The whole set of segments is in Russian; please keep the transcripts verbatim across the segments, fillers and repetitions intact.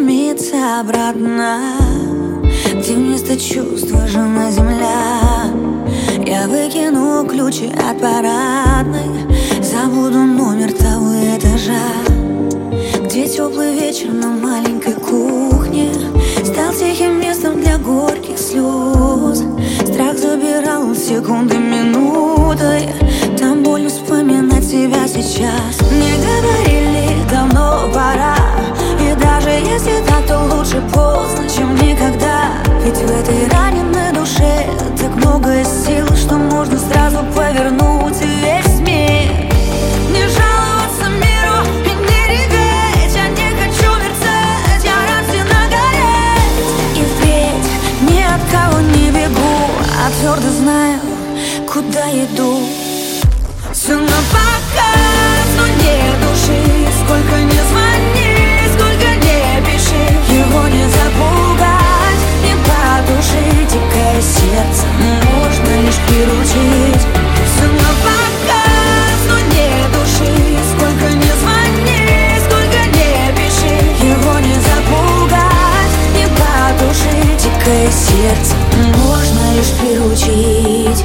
стремиться обратно, где вместо чувства жена земля. Я выкину ключи от парадной, забуду номер того этажа, где теплый вечер на маленькой кухне стал тихим местом для горьких слез. Страх забирал секунды минутой, там больно вспоминать себя сейчас. Мне говорили, давно пора, и даже если так, то лучше поздно, чем никогда. Ведь в этой раненой душе так много сил, что можно сразу повернуть весь мир. Не жаловаться миру и не реветь, я не хочу мерцать, я рад всегда гореть. И впредь ни от кого не бегу, а твердо знаю, куда иду. Все напоказ, но нет души. Сколько не звони, сколько не пиши, его не запугать, не потушить. Дикое сердце можно лишь приручить. Все напоказ, но нет души. Сколько не звони, сколько не пиши, его не запугать, не потушить. Дикое сердце можно лишь приручить.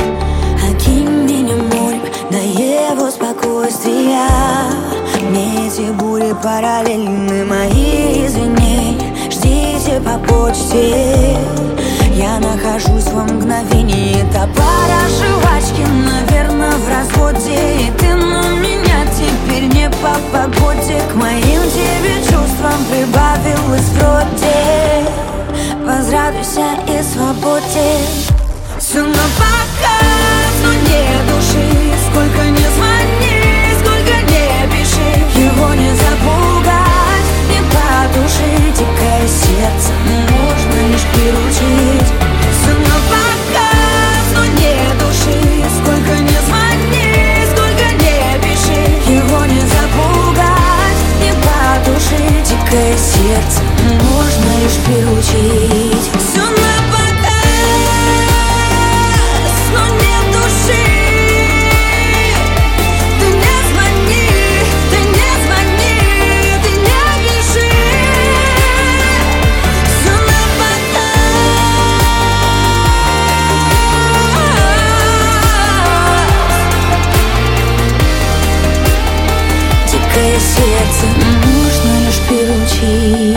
Окинь меня морем до его спокойствия. Мне эти бури параллельны, мои извинения ждите по почте. Я нахожусь во мгновении топора жвачки, наверное, в разводе. И ты на меня теперь не по погоде. К моим тебе чувствам прибавилось вроде. Возрадуйся и свободе. Все напоказ, но нет души. Сколько не звони, сколько не пиши, его не запугать, не потушить. Дикое сердце можно лишь приручить. Все напоказ, но нет души. Сколько не звони, сколько не пиши, его не запугать, не потушить. Дикое сердце можно лишь приручить. Все сердце можно лишь приручить.